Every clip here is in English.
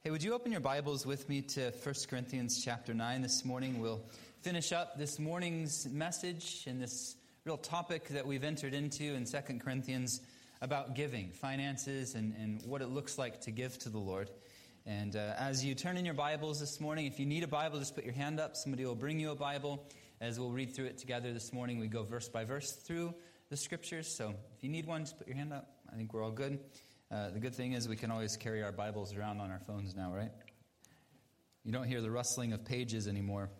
Hey, would you open your Bibles with me to 1 Corinthians chapter 9 this morning? We'll finish up this morning's message and this real topic that we've entered into in 2 Corinthians about giving, finances, and what it looks like to give to the Lord. And as you turn in your Bibles this morning, if you need a Bible, just put your hand up. Somebody will bring you a Bible. As we'll read through it together this morning, we go verse by verse through the Scriptures. So if you need one, just put your hand up. I think we're all good. The good thing is we can always carry our Bibles around on our phones now, right? You don't hear the rustling of pages anymore.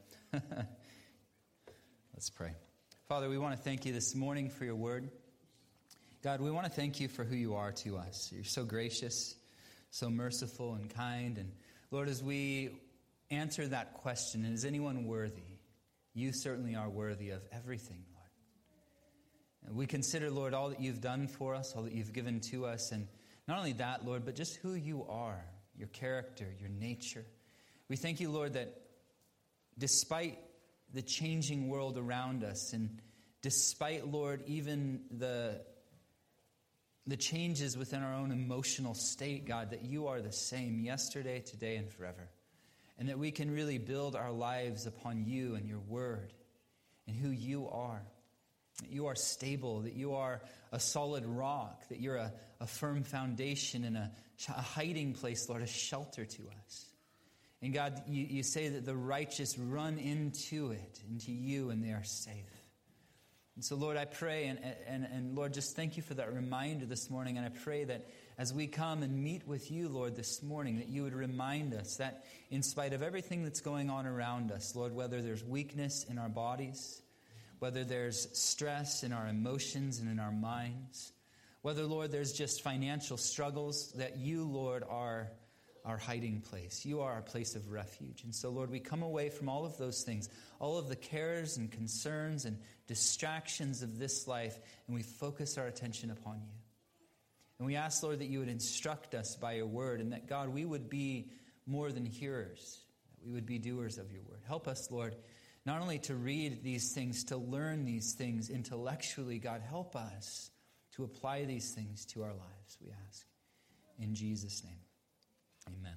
Let's pray. Father, we want to thank you this morning for your word. God, we want to thank you for who you are to us. You're so gracious, so merciful and kind. And Lord, as we answer that question, is anyone worthy? You certainly are worthy of everything, Lord. And we consider, Lord, all that you've done for us, all that you've given to us, and not only that, Lord, but just who you are, your character, your nature. We thank you, Lord, that despite the changing world around us, and despite, Lord, even the changes within our own emotional state, God, that you are the same yesterday, today, and forever. And that we can really build our lives upon you and your word and who you are. That you are stable, that you are a solid rock, that you're a firm foundation and a hiding place, Lord, a shelter to us. And God, you say that the righteous run into it, into you, and they are safe. And so, Lord, I pray, and Lord, just thank you for that reminder this morning. And I pray that as we come and meet with you, Lord, this morning, that you would remind us that in spite of everything that's going on around us, Lord, whether there's weakness in our bodies, whether there's stress in our emotions and in our minds, whether, Lord, there's just financial struggles, that you, Lord, are our hiding place. You are our place of refuge. And so, Lord, we come away from all of those things, all of the cares and concerns and distractions of this life, and we focus our attention upon you. And we ask, Lord, that you would instruct us by your word, and that, God, we would be more than hearers, that we would be doers of your word. Help us, Lord, not only to read these things, to learn these things intellectually. God, help us to apply these things to our lives, we ask. In Jesus' name, amen.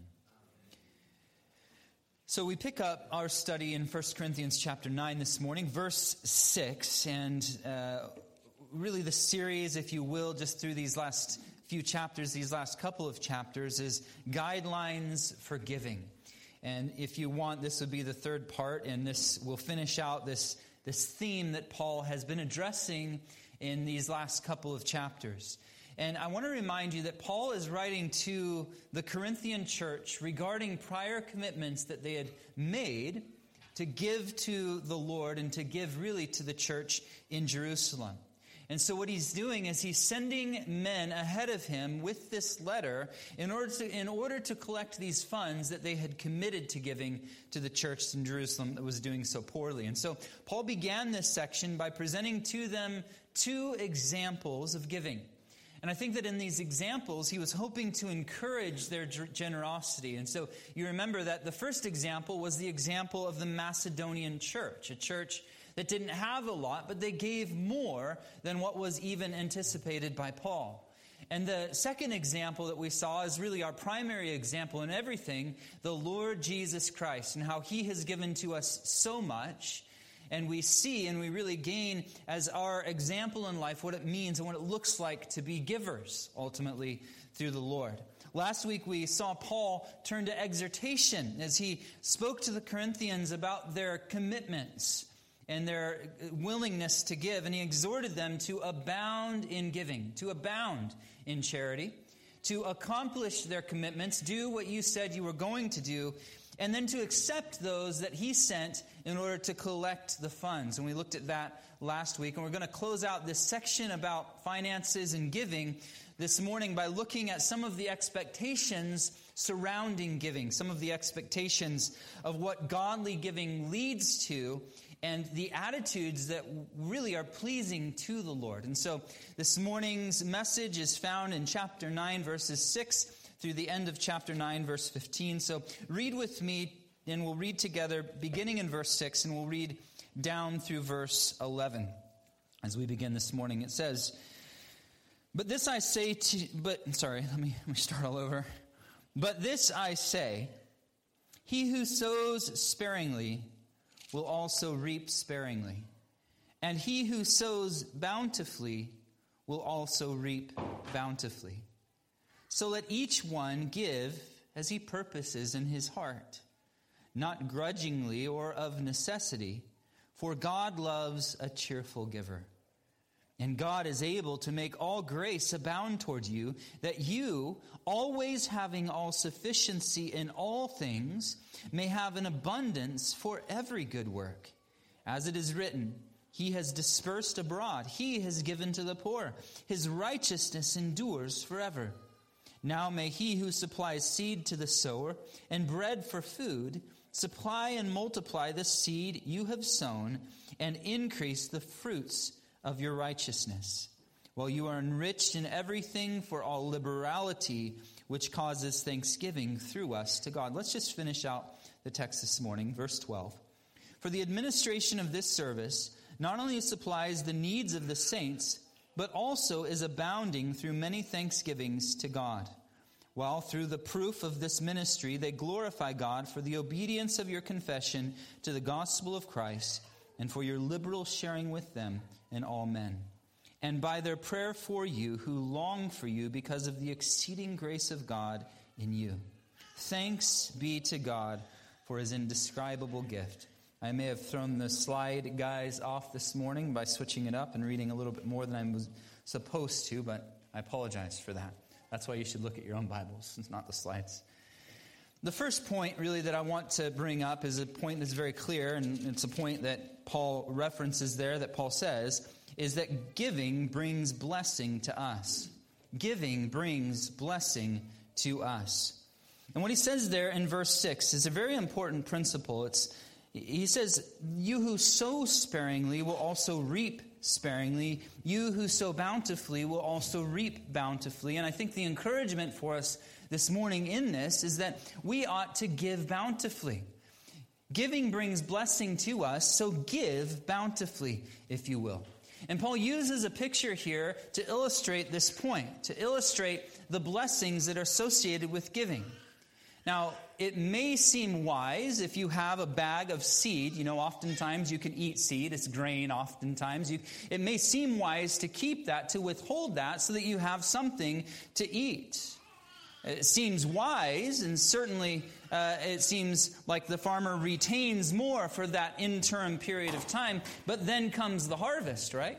So we pick up our study in 1 Corinthians chapter 9 this morning, verse 6, and really the series, if you will, just through these last few chapters, these last couple of chapters, is Guidelines for Giving. And if you want, this would be the third part, and this will finish out this theme that Paul has been addressing in these last couple of chapters. And I want to remind you that Paul is writing to the Corinthian church regarding prior commitments that they had made to give to the Lord and to give really to the church in Jerusalem. And so what he's doing is he's sending men ahead of him with this letter in order to collect these funds that they had committed to giving to the church in Jerusalem that was doing so poorly. And so Paul began this section by presenting to them two examples of giving. And I think that in these examples, he was hoping to encourage their generosity. And so you remember that the first example was the example of the Macedonian church, a church that didn't have a lot, but they gave more than what was even anticipated by Paul. And the second example that we saw is really our primary example in everything, the Lord Jesus Christ, and how he has given to us so much. And we see and we really gain as our example in life what it means and what it looks like to be givers, ultimately, through the Lord. Last week we saw Paul turn to exhortation as he spoke to the Corinthians about their commitments and their willingness to give. And he exhorted them to abound in giving, to abound in charity, to accomplish their commitments, do what you said you were going to do, and then to accept those that he sent in order to collect the funds. And we looked at that last week. And we're going to close out this section about finances and giving this morning by looking at some of the expectations surrounding giving, some of the expectations of what godly giving leads to, and the attitudes that really are pleasing to the Lord. And so this morning's message is found in chapter 9, verses 6 through the end of chapter 9, verse 15. So read with me, and we'll read together, beginning in verse 6, and we'll read down through verse 11 as we begin this morning. It says, But this I say to... let me start all over. But this I say, he who sows sparingly will also reap sparingly, and he who sows bountifully will also reap bountifully. So let each one give as he purposes in his heart, not grudgingly or of necessity, for God loves a cheerful giver. And God is able to make all grace abound toward you, that you, always having all sufficiency in all things, may have an abundance for every good work. As it is written, he has dispersed abroad, he has given to the poor. His righteousness endures forever. Now may he who supplies seed to the sower and bread for food supply and multiply the seed you have sown and increase the fruits of your righteousness, while you are enriched in everything for all liberality, which causes thanksgiving through us to God. Let's just finish out the text this morning, verse 12. For the administration of this service not only supplies the needs of the saints, but also is abounding through many thanksgivings to God, while through the proof of this ministry they glorify God for the obedience of your confession to the gospel of Christ, and for your liberal sharing with them in all men, and by their prayer for you who long for you because of the exceeding grace of God in you. Thanks be to God for his indescribable gift. I may have thrown the slide guys off this morning by switching it up and reading a little bit more than I was supposed to, but I apologize for that. That's why you should look at your own Bibles. It's not the slides. The first point really that I want to bring up is a point that's very clear, and it's a point that Paul references there, that Paul says, is that giving brings blessing to us. Giving brings blessing to us. And what he says there in verse 6 is a very important principle. He says, you who sow sparingly will also reap sparingly. You who sow bountifully will also reap bountifully. And I think the encouragement for us this morning in this is that we ought to give bountifully. Giving brings blessing to us, so give bountifully, if you will. And Paul uses a picture here to illustrate this point, to illustrate the blessings that are associated with giving. Now, it may seem wise if you have a bag of seed. You know, oftentimes you can eat seed. It's grain oftentimes. It may seem wise to keep that, to withhold that, so that you have something to eat. It seems wise, and certainly it seems like the farmer retains more for that interim period of time, but then comes the harvest, right?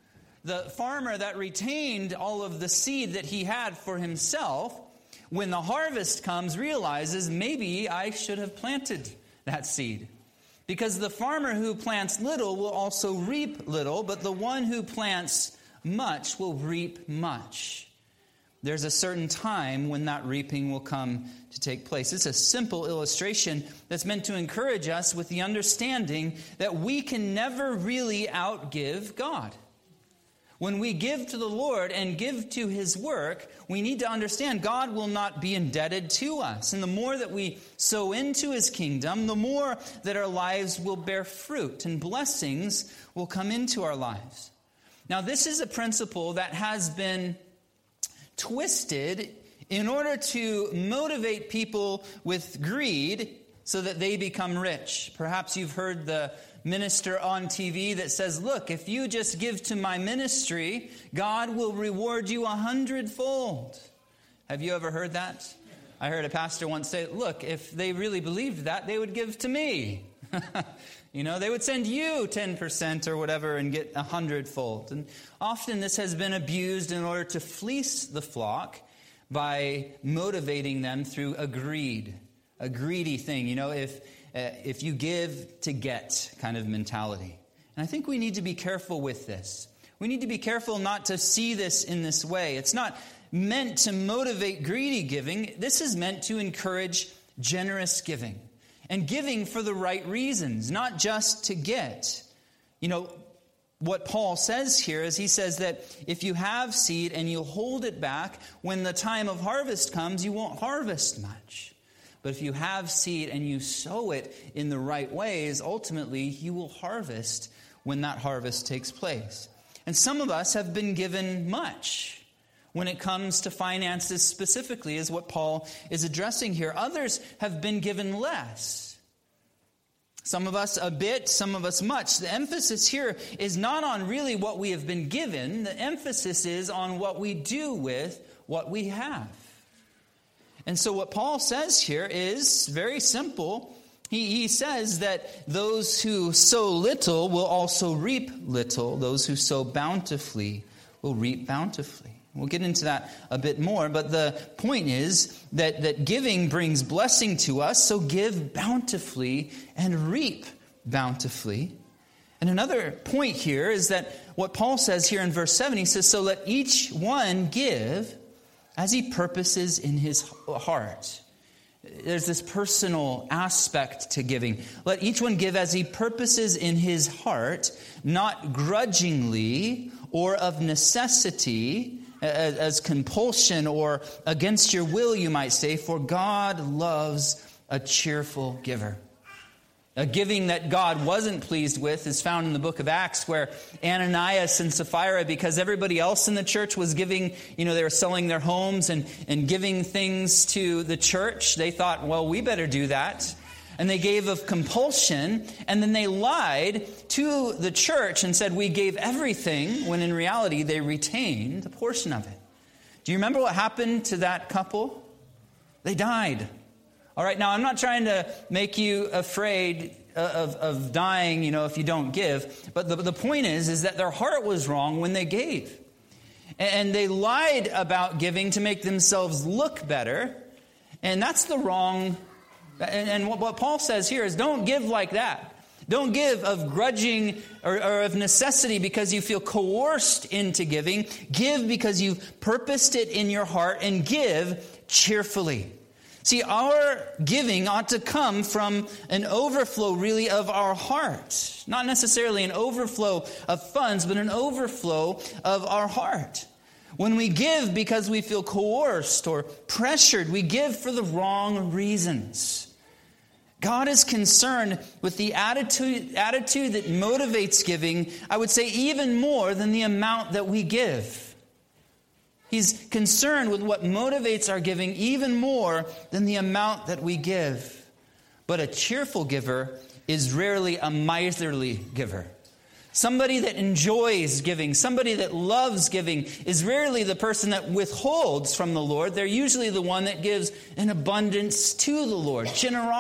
The farmer that retained all of the seed that he had for himself, when the harvest comes, realizes maybe I should have planted that seed. Because the farmer who plants little will also reap little, but the one who plants much will reap much. There's a certain time when that reaping will come to take place. It's a simple illustration that's meant to encourage us with the understanding that we can never really outgive God. When we give to the Lord and give to his work, we need to understand God will not be indebted to us. And the more that we sow into his kingdom, the more that our lives will bear fruit and blessings will come into our lives. Now, this is a principle that has been twisted in order to motivate people with greed so that they become rich. Perhaps you've heard the minister on TV that says, look, if you just give to my ministry, God will reward you 100-fold. Have you ever heard that? I heard a pastor once say, look, if they really believed that, they would give to me. You know, they would send you 10% or whatever and get 100-fold. And often this has been abused in order to fleece the flock by motivating them through a greedy thing. You know, if you give to get kind of mentality. And I think we need to be careful with this. We need to be careful not to see this in this way. It's not meant to motivate greedy giving. This is meant to encourage generous giving. And giving for the right reasons, not just to get. You know, what Paul says here is he says that if you have seed and you hold it back, when the time of harvest comes, you won't harvest much. But if you have seed and you sow it in the right ways, ultimately you will harvest when that harvest takes place. And some of us have been given much. when it comes to finances specifically, is what Paul is addressing here. Others have been given less. Some of us a bit, some of us much. The emphasis here is not on really what we have been given. The emphasis is on what we do with what we have. And so what Paul says here is very simple. He says that those who sow little will also reap little. Those who sow bountifully will reap bountifully. We'll get into that a bit more, but the point is that giving brings blessing to us, so give bountifully and reap bountifully. And another point here is that what Paul says here in verse 7, he says, so let each one give as he purposes in his heart. There's this personal aspect to giving. Let each one give as he purposes in his heart, not grudgingly or of necessity, as compulsion or against your will, you might say, for God loves a cheerful giver. A giving that God wasn't pleased with is found in the book of Acts, where Ananias and Sapphira, because everybody else in the church was giving, they were selling their homes and giving things to the church. They thought, well, we better do that. And they gave of compulsion, and then they lied to the church and said, we gave everything, when in reality they retained a portion of it. Do you remember what happened to that couple? They died. All right, now I'm not trying to make you afraid of dying, if you don't give. But the point is that their heart was wrong when they gave. And they lied about giving to make themselves look better. And that's the wrong. And what Paul says here is don't give like that. Don't give of grudging or of necessity because you feel coerced into giving. Give because you've purposed it in your heart, and give cheerfully. See, our giving ought to come from an overflow really of our heart. Not necessarily an overflow of funds, but an overflow of our heart. When we give because we feel coerced or pressured, we give for the wrong reasons. God is concerned with the attitude that motivates giving, I would say even more than the amount that we give. He's concerned with what motivates our giving even more than the amount that we give. But a cheerful giver is rarely a miserly giver. Somebody that enjoys giving, somebody that loves giving, is rarely the person that withholds from the Lord. They're usually the one that gives in abundance to the Lord.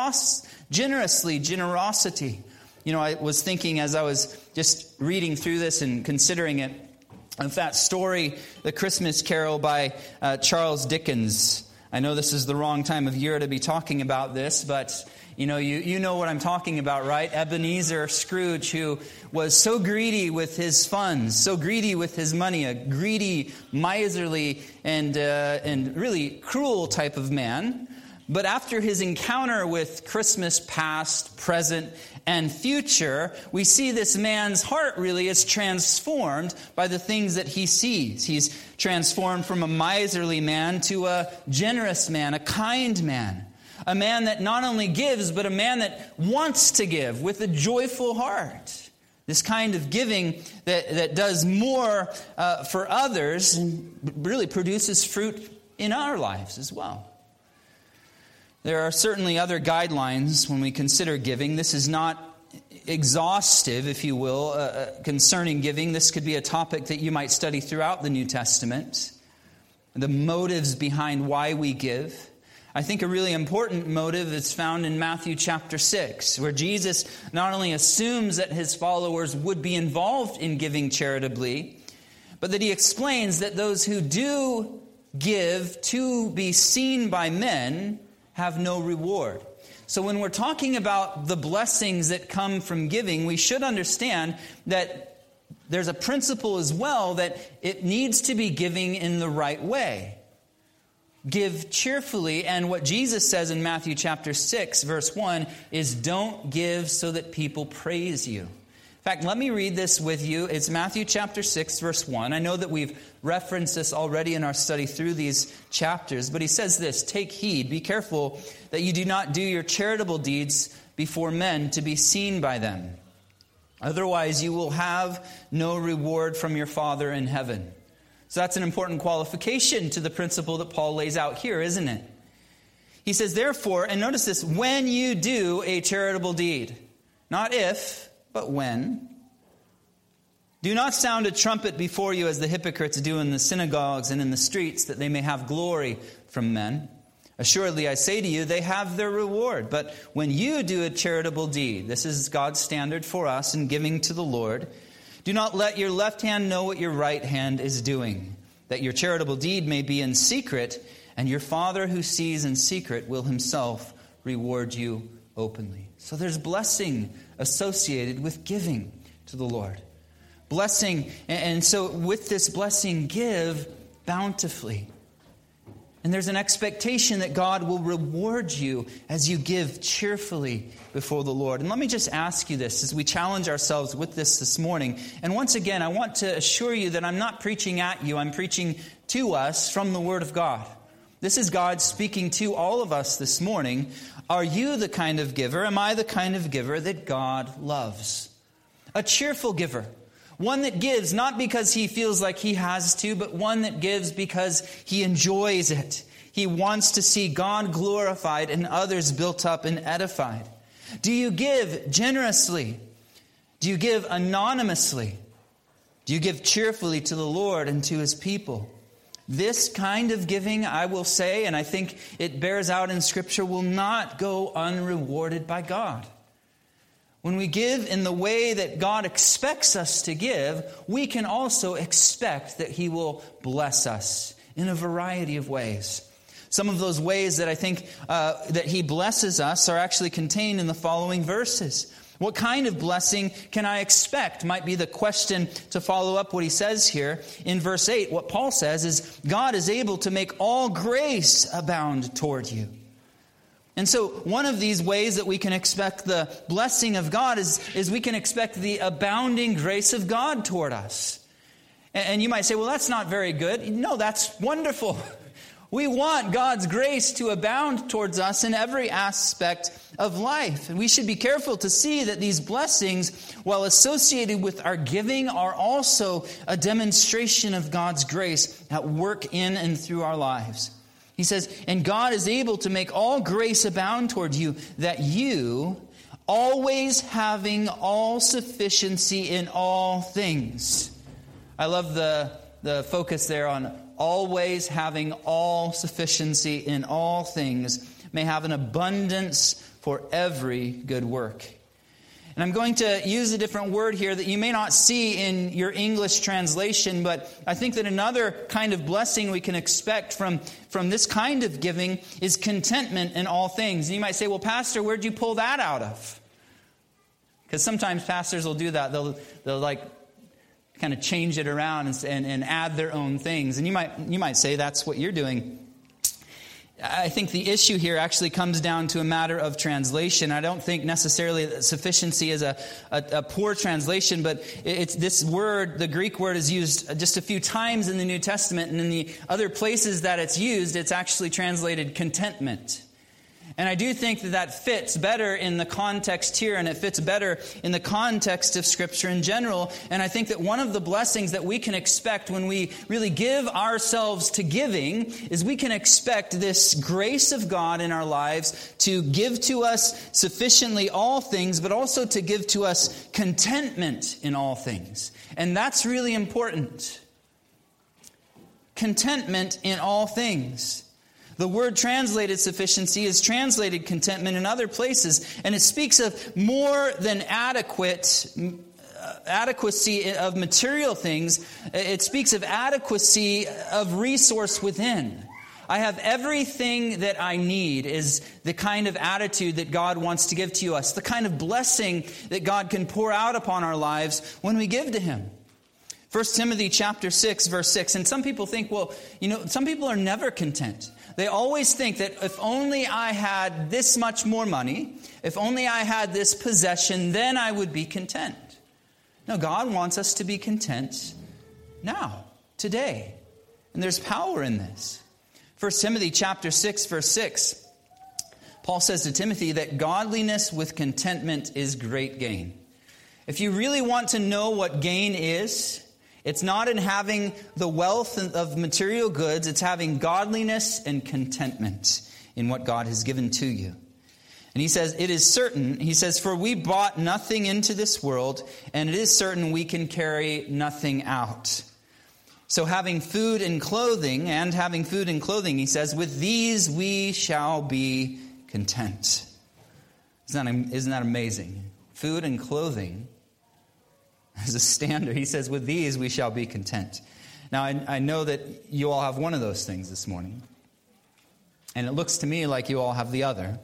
Generosity. I was thinking as I was just reading through this and considering it, of that story, The Christmas Carol by Charles Dickens. I know this is the wrong time of year to be talking about this, but you know what I'm talking about, right? Ebenezer Scrooge, who was so greedy with his funds, so greedy with his money, a greedy, miserly, and really cruel type of man. But after his encounter with Christmas past, present, and future, we see this man's heart really is transformed by the things that he sees. He's transformed from a miserly man to a generous man, a kind man. A man that not only gives, but a man that wants to give with a joyful heart. This kind of giving that does more for others and really produces fruit in our lives as well. There are certainly other guidelines when we consider giving. This is not exhaustive, if you will, concerning giving. This could be a topic that you might study throughout the New Testament. The motives behind why we give. I think a really important motive is found in Matthew chapter 6, where Jesus not only assumes that his followers would be involved in giving charitably, but that he explains that those who do give to be seen by men have no reward. So when we're talking about the blessings that come from giving, we should understand that there's a principle as well that it needs to be giving in the right way. Give cheerfully, and what Jesus says in Matthew chapter 6, verse 1, is don't give so that people praise you. In fact, let me read this with you. It's Matthew chapter 6, verse 1. I know that we've referenced this already in our study through these chapters, but he says this, take heed, be careful that you do not do your charitable deeds before men to be seen by them. Otherwise, you will have no reward from your Father in heaven. So that's an important qualification to the principle that Paul lays out here, isn't it? He says, therefore, and notice this, when you do a charitable deed, not if, but when, do not sound a trumpet before you as the hypocrites do in the synagogues and in the streets, that they may have glory from men. Assuredly, I say to you, they have their reward. But when you do a charitable deed, this is God's standard for us in giving to the Lord, do not let your left hand know what your right hand is doing, that your charitable deed may be in secret, and your Father who sees in secret will himself reward you openly. So there's blessing associated with giving to the Lord. Blessing, and so with this blessing, give bountifully. And there's an expectation that God will reward you as you give cheerfully before the Lord. And let me just ask you this as we challenge ourselves with this morning. And once again, I want to assure you that I'm not preaching at you. I'm preaching to us from the Word of God. This is God speaking to all of us this morning. Are you the kind of giver? Am I the kind of giver that God loves? A cheerful giver. One that gives not because he feels like he has to, but one that gives because he enjoys it. He wants to see God glorified and others built up and edified. Do you give generously? Do you give anonymously? Do you give cheerfully to the Lord and to his people? This kind of giving, I will say, and I think it bears out in Scripture, will not go unrewarded by God. When we give in the way that God expects us to give, we can also expect that he will bless us in a variety of ways. Some of those ways that I think that he blesses us are actually contained in the following verses. What kind of blessing can I expect? Might be the question to follow up what he says here. In verse 8, what Paul says is, God is able to make all grace abound toward you. And so one of these ways that we can expect the blessing of God is we can expect the abounding grace of God toward us. And you might say, well, that's not very good. No, that's wonderful. We want God's grace to abound towards us in every aspect of life. And we should be careful to see that these blessings, while associated with our giving, are also a demonstration of God's grace at work in and through our lives. He says, and God is able to make all grace abound toward you, that you, always having all sufficiency in all things. I love the focus there on always having all sufficiency in all things, may have an abundance for every good work. And I'm going to use a different word here that you may not see in your English translation, but I think that another kind of blessing we can expect from this kind of giving is contentment in all things. And you might say, well, Pastor, where'd you pull that out of? Because sometimes pastors will do that. They'll like kind of change it around and add their own things. And you might say that's what you're doing. I think the issue here actually comes down to a matter of translation. I don't think necessarily that sufficiency is a poor translation, but it's this word, the Greek word, is used just a few times in the New Testament, and in the other places that it's used, it's actually translated contentment. And I do think that fits better in the context here, and it fits better in the context of Scripture in general. And I think that one of the blessings that we can expect when we really give ourselves to giving is we can expect this grace of God in our lives to give to us sufficiently all things, but also to give to us contentment in all things. And that's really important. Contentment in all things. The word translated sufficiency is translated contentment in other places, and it speaks of more than adequacy of material things. It speaks of adequacy of resource within. I have everything that I need is the kind of attitude that God wants to give to us, the kind of blessing that God can pour out upon our lives when we give to Him. 1 Timothy chapter 6, verse 6. And some people think, well, some people are never content. They always think that if only I had this much more money, if only I had this possession, then I would be content. No, God wants us to be content now, today. And there's power in this. 1 Timothy chapter 6, verse 6. Paul says to Timothy that godliness with contentment is great gain. If you really want to know what gain is, It's not in having the wealth of material goods. It's having godliness and contentment in what God has given to you. And he says, it is certain, he says, for we brought nothing into this world, and it is certain we can carry nothing out. So having food and clothing, he says, with these we shall be content. Isn't that amazing? Food and clothing is a standard. He says, with these we shall be content. Now, I know that you all have one of those things this morning. And it looks to me like you all have the other.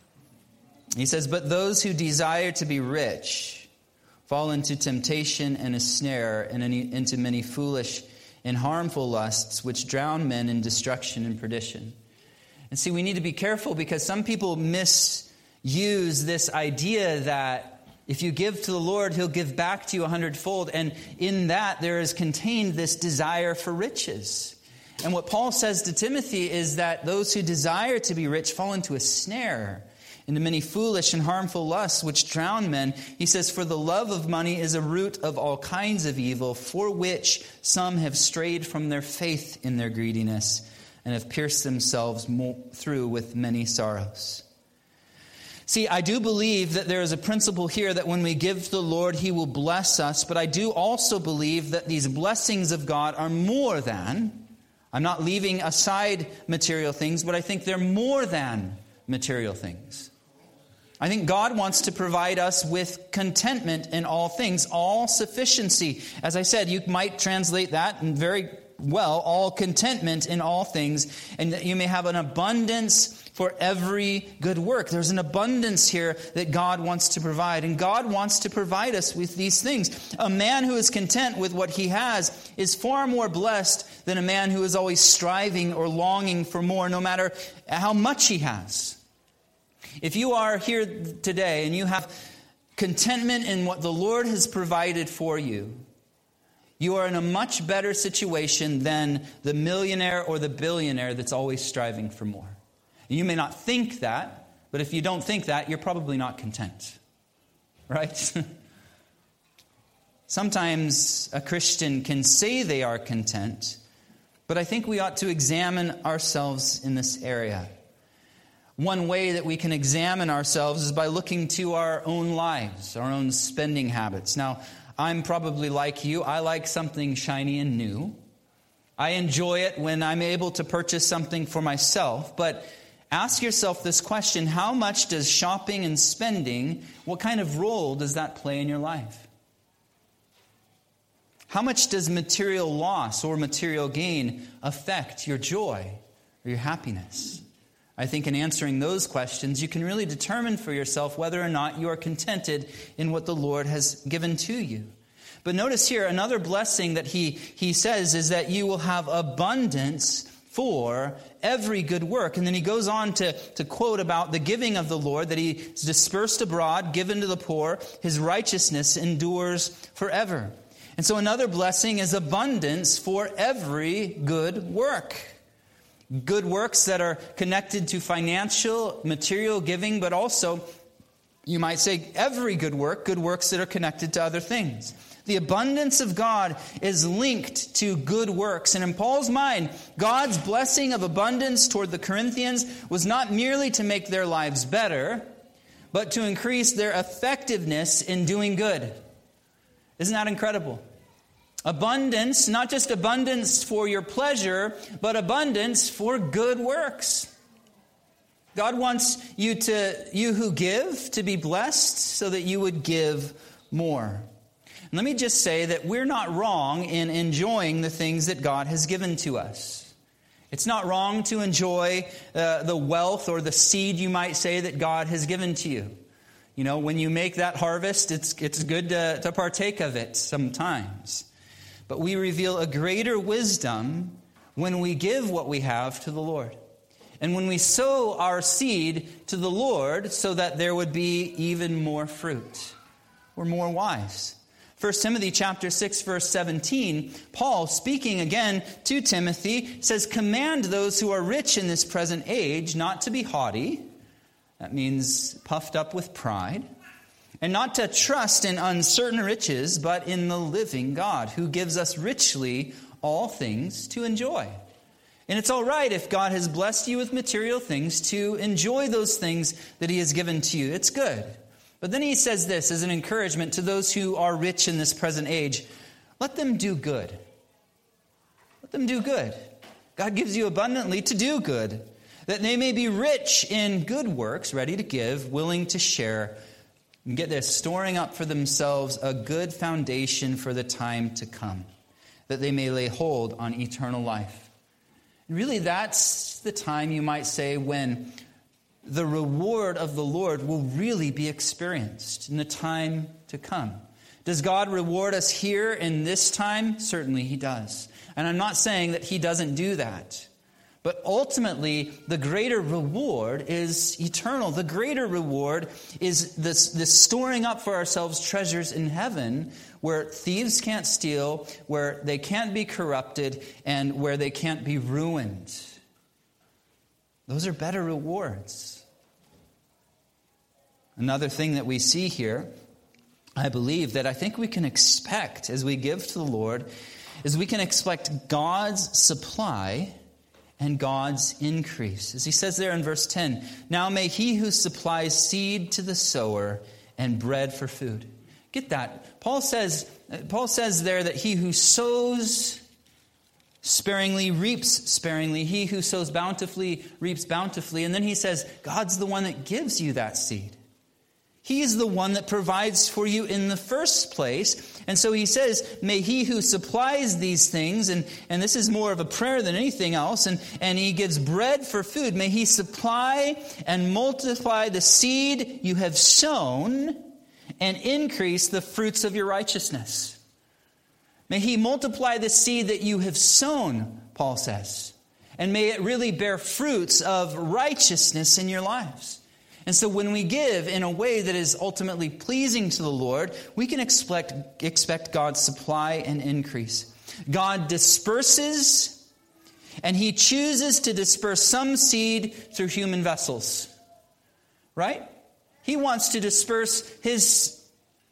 He says, but those who desire to be rich fall into temptation and a snare and into many foolish and harmful lusts, which drown men in destruction and perdition. And see, we need to be careful because some people misuse this idea that if you give to the Lord, He'll give back to you 100-fold. And in that, there is contained this desire for riches. And what Paul says to Timothy is that those who desire to be rich fall into a snare, into many foolish and harmful lusts which drown men. He says, for the love of money is a root of all kinds of evil, for which some have strayed from their faith in their greediness and have pierced themselves through with many sorrows. See, I do believe that there is a principle here that when we give to the Lord, He will bless us. But I do also believe that these blessings of God are more than, I'm not leaving aside material things, but I think they're more than material things. I think God wants to provide us with contentment in all things, all sufficiency. As I said, you might translate that very well, all contentment in all things, and that you may have an abundance for every good work. There's an abundance here that God wants to provide, and God wants to provide us with these things. A man who is content with what he has is far more blessed than a man who is always striving or longing for more, no matter how much he has. If you are here today and you have contentment in what the Lord has provided for you, you are in a much better situation than the millionaire or the billionaire that's always striving for more. And you may not think that, but if you don't think that, you're probably not content. Right? Sometimes a Christian can say they are content, but I think we ought to examine ourselves in this area. One way that we can examine ourselves is by looking to our own lives, our own spending habits. Now, I'm probably like you. I like something shiny and new. I enjoy it when I'm able to purchase something for myself. But ask yourself this question: how much does shopping and spending, what kind of role does that play in your life? How much does material loss or material gain affect your joy or your happiness? I think in answering those questions, you can really determine for yourself whether or not you are contented in what the Lord has given to you. But notice here, another blessing that he says is that you will have abundance for every good work. And then he goes on to quote about the giving of the Lord, that He is dispersed abroad, given to the poor. His righteousness endures forever. And so another blessing is abundance for every good work. Good works that are connected to financial, material giving, but also, you might say, every good works that are connected to other things. The abundance of God is linked to good works. And in Paul's mind, God's blessing of abundance toward the Corinthians was not merely to make their lives better, but to increase their effectiveness in doing good. Isn't that incredible? Abundance, not just abundance for your pleasure, but abundance for good works. God wants you who give to be blessed so that you would give more. And let me just say that we're not wrong in enjoying the things that God has given to us. It's not wrong to enjoy the wealth or the seed, you might say, that God has given to you. You know, when you make that harvest, it's good to partake of it sometimes. But we reveal a greater wisdom when we give what we have to the Lord. And when we sow our seed to the Lord so that there would be even more fruit. We're more wise. 1 Timothy chapter 6, verse 17, Paul, speaking again to Timothy, says, "Command those who are rich in this present age not to be haughty." That means puffed up with pride. and not to trust in uncertain riches, but in the living God, who gives us richly all things to enjoy. And it's all right if God has blessed you with material things to enjoy those things that he has given to you. It's good. But then he says this as an encouragement to those who are rich in this present age. Let them do good. Let them do good. God gives you abundantly to do good, that they may be rich in good works, ready to give, willing to share, and get this, storing up for themselves a good foundation for the time to come, that they may lay hold on eternal life. And really, that's the time, you might say, when the reward of the Lord will really be experienced in the time to come. Does God reward us here in this time? Certainly he does. And I'm not saying that he doesn't do that. But ultimately, the greater reward is eternal. The greater reward is this storing up for ourselves treasures in heaven where thieves can't steal, where they can't be corrupted, and where they can't be ruined. Those are better rewards. Another thing that we see here, I believe, that I think we can expect as we give to the Lord, is we can expect God's supply and God's increase. As he says there in verse 10, now may he who supplies seed to the sower and bread for food. Get that. Paul says there that he who sows sparingly reaps sparingly. He who sows bountifully reaps bountifully. And then he says, God's the one that gives you that seed. He is the one that provides for you in the first place. And so he says, may he who supplies these things, and this is more of a prayer than anything else, and he gives bread for food, may he supply and multiply the seed you have sown and increase the fruits of your righteousness. May he multiply the seed that you have sown, Paul says, and may it really bear fruits of righteousness in your lives. And so when we give in a way that is ultimately pleasing to the Lord, we can expect God's supply and increase. God disperses, and he chooses to disperse some seed through human vessels. Right? He wants to disperse his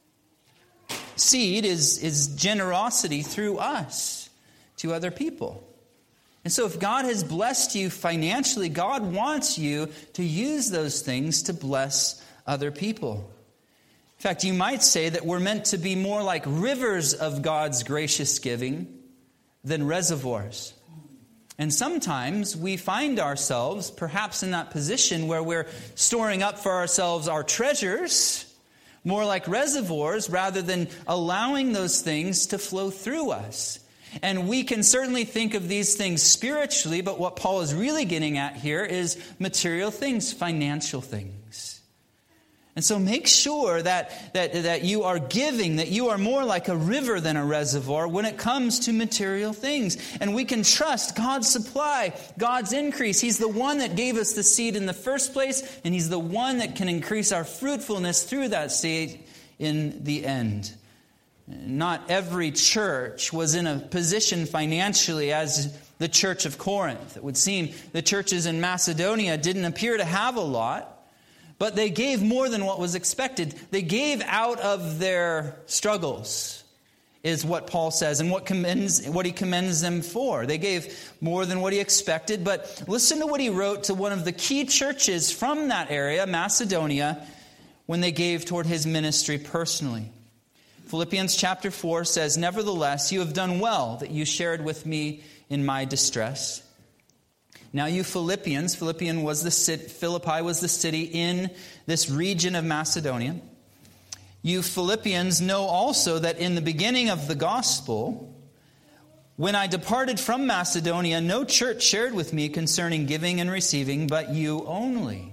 seed, his generosity through us to other people. And so if God has blessed you financially, God wants you to use those things to bless other people. In fact, you might say that we're meant to be more like rivers of God's gracious giving than reservoirs. And sometimes we find ourselves perhaps in that position where we're storing up for ourselves our treasures, more like reservoirs, rather than allowing those things to flow through us. And we can certainly think of these things spiritually, but what Paul is really getting at here is material things, financial things. And so make sure that you are giving, that you are more like a river than a reservoir when it comes to material things. And we can trust God's supply, God's increase. He's the one that gave us the seed in the first place, and he's the one that can increase our fruitfulness through that seed in the end. Not every church was in a position financially as the church of Corinth. It would seem the churches in Macedonia didn't appear to have a lot, but they gave more than what was expected. They gave out of their struggles, is what Paul says, and what he commends them for. They gave more than what he expected, but listen to what he wrote to one of the key churches from that area, Macedonia, when they gave toward his ministry personally. Philippians chapter 4 says, nevertheless, you have done well that you shared with me in my distress. Now you Philippians, Philippi was the city in this region of Macedonia. You Philippians know also that in the beginning of the gospel, when I departed from Macedonia, no church shared with me concerning giving and receiving, but you only.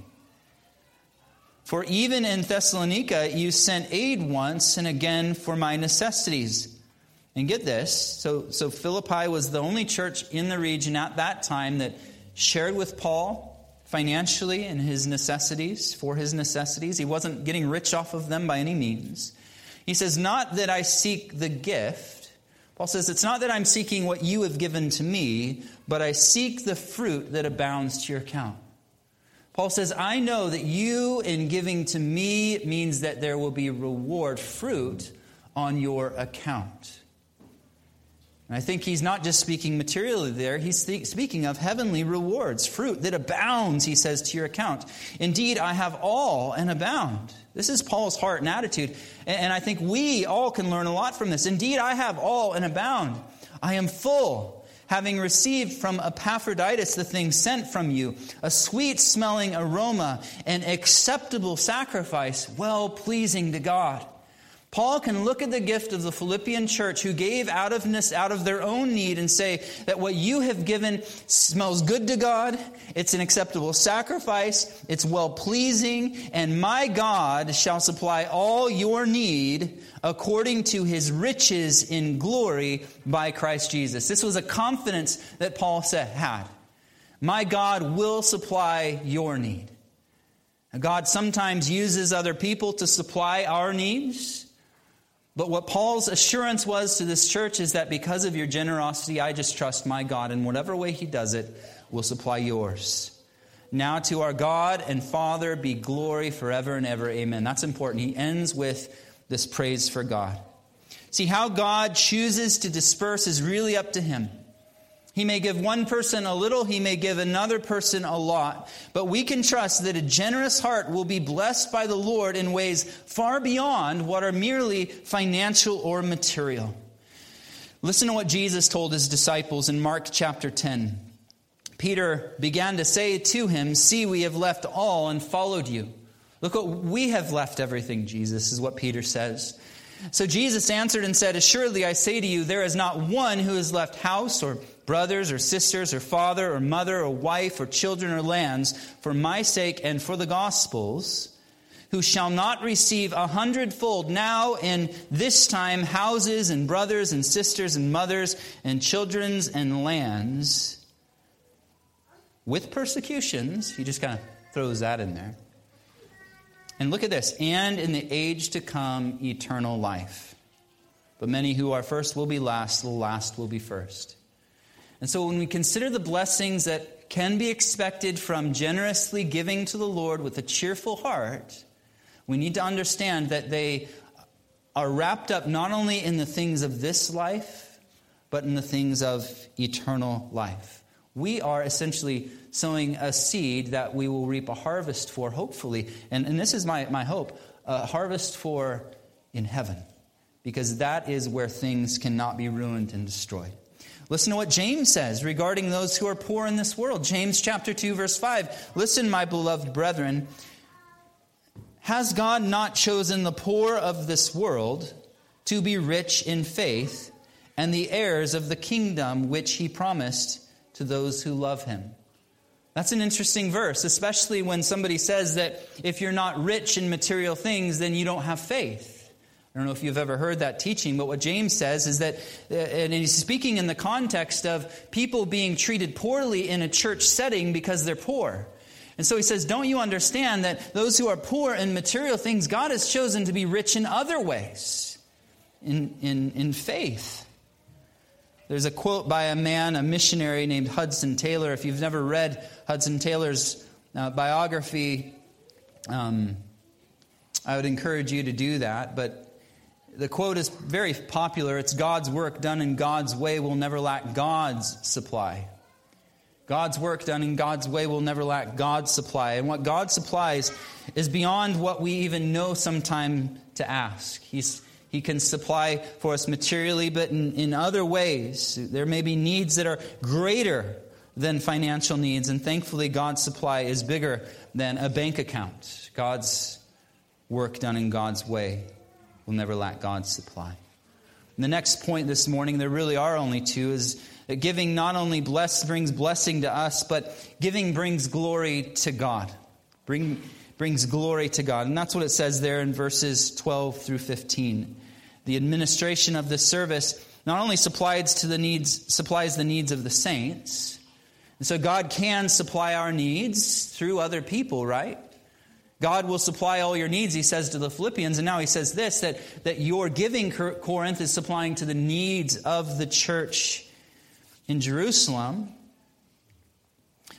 For even in Thessalonica, you sent aid once and again for my necessities. And get this, so Philippi was the only church in the region at that time that shared with Paul financially and his necessities, for his necessities. He wasn't getting rich off of them by any means. He says, not that I seek the gift. Paul says, it's not that I'm seeking what you have given to me, but I seek the fruit that abounds to your account. Paul says, I know that you in giving to me means that there will be reward, fruit on your account. And I think he's not just speaking materially there. He's speaking of heavenly rewards, fruit that abounds, he says, to your account. Indeed, I have all and abound. This is Paul's heart and attitude. And I think we all can learn a lot from this. Indeed, I have all and abound. I am full, having received from Epaphroditus the thing sent from you, a sweet-smelling aroma, an acceptable sacrifice, well-pleasing to God. Paul can look at the gift of the Philippian church who gave out of their own need and say that what you have given smells good to God, it's an acceptable sacrifice, it's well-pleasing, and my God shall supply all your need according to his riches in glory by Christ Jesus. This was a confidence that Paul had. My God will supply your need. Now, God sometimes uses other people to supply our needs. But what Paul's assurance was to this church is that because of your generosity, I just trust my God, and whatever way he does it, will supply yours. Now to our God and Father be glory forever and ever. Amen. That's important. He ends with this praise for God. See, how God chooses to disperse is really up to him. He may give one person a little, he may give another person a lot. But we can trust that a generous heart will be blessed by the Lord in ways far beyond what are merely financial or material. Listen to what Jesus told his disciples in Mark chapter 10. Peter began to say to him, "See, we have left all and followed you." Look, what we have left everything, Jesus, is what Peter says. So Jesus answered and said, "Assuredly I say to you, there is not one who has left house or brothers or sisters or father or mother or wife or children or lands for my sake and for the gospel's, who shall not receive 100-fold now in this time houses and brothers and sisters and mothers and children and lands with persecutions." He just kind of throws that in there. And look at this. "And in the age to come, eternal life. But many who are first will be last, the last will be first." And so when we consider the blessings that can be expected from generously giving to the Lord with a cheerful heart, we need to understand that they are wrapped up not only in the things of this life, but in the things of eternal life. We are essentially sowing a seed that we will reap a harvest for, hopefully. And this is my hope, a harvest for in heaven. Because that is where things cannot be ruined and destroyed. Listen to what James says regarding those who are poor in this world. James chapter 2, verse 5. "Listen, my beloved brethren, has God not chosen the poor of this world to be rich in faith and the heirs of the kingdom which he promised to those who love him?" That's an interesting verse, especially when somebody says that if you're not rich in material things, then you don't have faith. I don't know if you've ever heard that teaching, but what James says is that, and he's speaking in the context of people being treated poorly in a church setting because they're poor. And so he says, don't you understand that those who are poor in material things, God has chosen to be rich in other ways, in faith. There's a quote by a missionary named Hudson Taylor. If you've never read Hudson Taylor's biography, I would encourage you to do that. But the quote is very popular. It's, "God's work done in God's way will never lack God's supply." God's work done in God's way will never lack God's supply. And what God supplies is beyond what we even know sometime to ask. He can supply for us materially, but in other ways. There may be needs that are greater than financial needs. And thankfully, God's supply is bigger than a bank account. God's work done in God's way will never lack God's supply. And the next point this morning, there really are only two, is that giving not only brings blessing to us, but giving brings glory to God. Brings glory to God. And that's what it says there in verses 12 through 15. The administration of this service not only supplies the needs of the saints. And so God can supply our needs through other people, right? God will supply all your needs, he says to the Philippians. And now he says this, that your giving, Corinth, is supplying to the needs of the church in Jerusalem.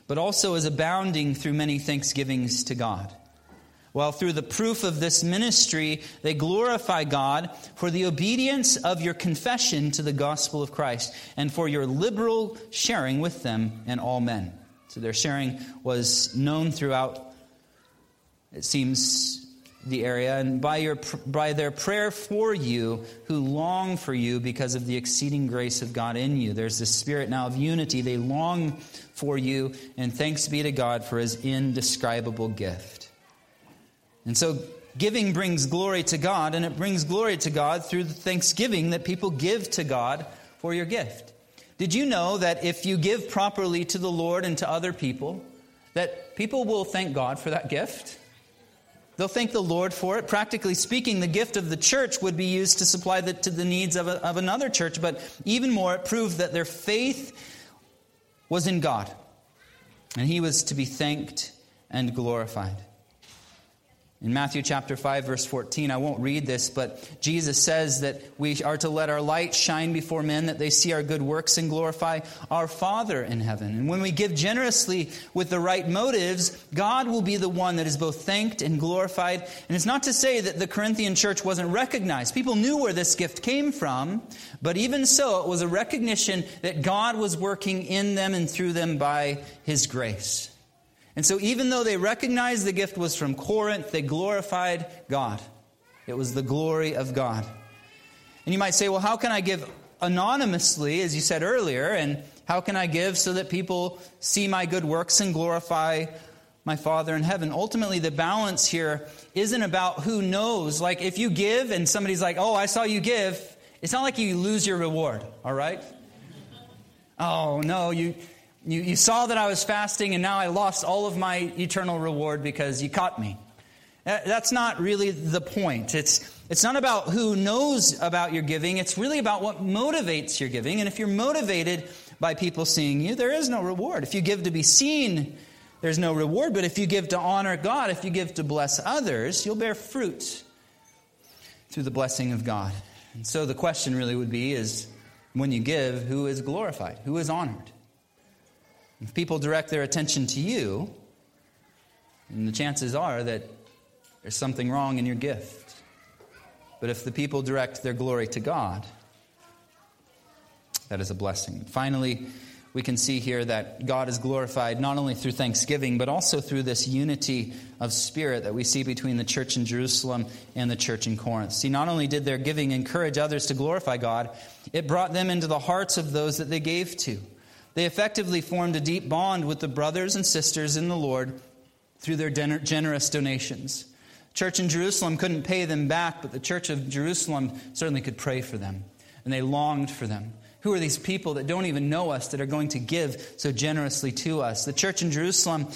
but also as abounding through many thanksgivings to God. While through the proof of this ministry, they glorify God for the obedience of your confession to the gospel of Christ and for your liberal sharing with them and all men. So their sharing was known throughout, it seems, the area, and by their prayer for you who long for you because of the exceeding grace of God in you. There's this spirit now of unity. They long for you, and thanks be to God for his indescribable gift. And so giving brings glory to God, and it brings glory to God through the thanksgiving that people give to God for your gift. Did you know that if you give properly to the Lord and to other people, that people will thank God for that gift? They'll thank the Lord for it. Practically speaking, the gift of the church would be used to supply to the needs of another church. But even more, it proved that their faith was in God. And he was to be thanked and glorified. In Matthew chapter 5, verse 14, I won't read this, but Jesus says that we are to let our light shine before men, that they see our good works and glorify our Father in heaven. And when we give generously with the right motives, God will be the one that is both thanked and glorified. And it's not to say that the Corinthian church wasn't recognized. People knew where this gift came from, but even so, it was a recognition that God was working in them and through them by his grace. And so even though they recognized the gift was from Corinth, they glorified God. It was the glory of God. And you might say, well, how can I give anonymously, as you said earlier, and how can I give so that people see my good works and glorify my Father in heaven? Ultimately, the balance here isn't about who knows. Like if you give and somebody's like, oh, I saw you give, it's not like you lose your reward, all right? Oh, no, You saw that I was fasting and now I lost all of my eternal reward because you caught me. That's not really the point. It's not about who knows about your giving. It's really about what motivates your giving. And if you're motivated by people seeing you, there is no reward. If you give to be seen, there's no reward. But if you give to honor God, if you give to bless others, you'll bear fruit through the blessing of God. And so the question really would be is, when you give, who is glorified? Who is honored? If people direct their attention to you, then the chances are that there's something wrong in your gift. But if the people direct their glory to God, that is a blessing. Finally, we can see here that God is glorified not only through thanksgiving, but also through this unity of spirit that we see between the church in Jerusalem and the church in Corinth. See, not only did their giving encourage others to glorify God, it brought them into the hearts of those that they gave to. They effectively formed a deep bond with the brothers and sisters in the Lord through their generous donations. Church in Jerusalem couldn't pay them back, but the church of Jerusalem certainly could pray for them. And they longed for them. Who are these people that don't even know us that are going to give so generously to us? The church in Jerusalem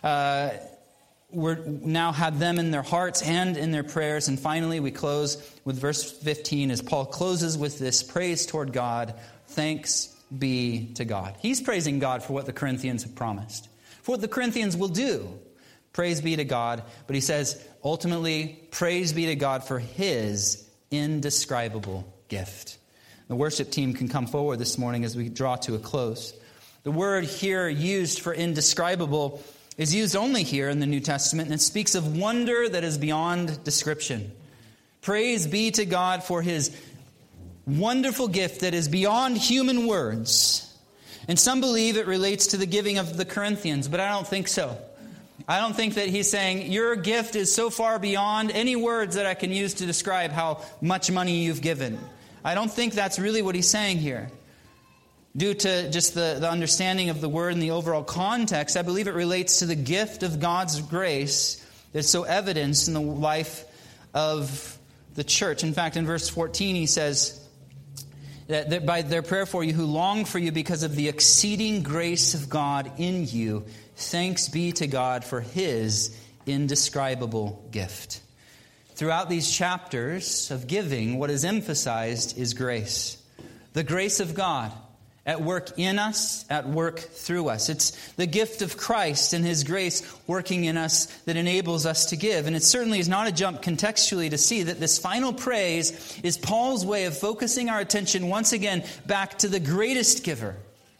now had them in their hearts and in their prayers. And finally, we close with verse 15 as Paul closes with this praise toward God. Thanks be to God. He's praising God for what the Corinthians have promised, for what the Corinthians will do. Praise be to God. But he says, ultimately, praise be to God for his indescribable gift. The worship team can come forward this morning as we draw to a close. The word here used for indescribable is used only here in the New Testament, and it speaks of wonder that is beyond description. Praise be to God for his wonderful gift that is beyond human words. And some believe it relates to the giving of the Corinthians, but I don't think so. I don't think that he's saying, your gift is so far beyond any words that I can use to describe how much money you've given. I don't think that's really what he's saying here. Due to just the understanding of the word and the overall context, I believe it relates to the gift of God's grace that's so evidenced in the life of the church. In fact, in verse 14, he says that by their prayer for you who long for you because of the exceeding grace of God in you, thanks be to God for his indescribable gift. Throughout these chapters of giving, what is emphasized is grace. The grace of God at work in us, at work through us. It's the gift of Christ and his grace working in us that enables us to give. And it certainly is not a jump contextually to see that this final praise is Paul's way of focusing our attention once again back to the greatest giver.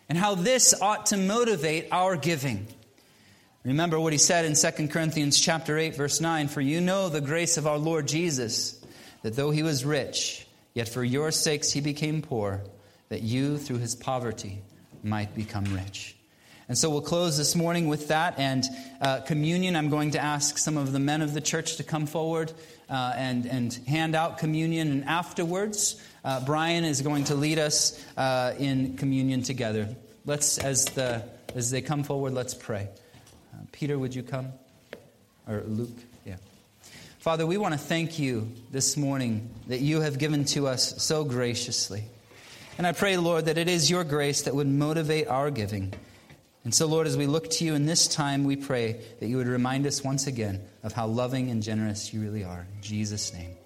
and how this ought to motivate our giving. Remember what he said in 2 Corinthians chapter 8, verse 9, "For you know the grace of our Lord Jesus, that though he was rich, yet for your sakes he became poor, that you through his poverty might become rich." And so we'll close this morning with that. And communion, I'm going to ask some of the men of the church to come forward and hand out communion. And afterwards, Brian is going to lead us in communion together. Let's, as they come forward, let's pray. Peter, would you come? Or Luke? Yeah. Father, we want to thank you this morning that you have given to us so graciously. And I pray, Lord, that it is your grace that would motivate our giving. And so, Lord, as we look to you in this time, we pray that you would remind us once again of how loving and generous you really are. In Jesus' name.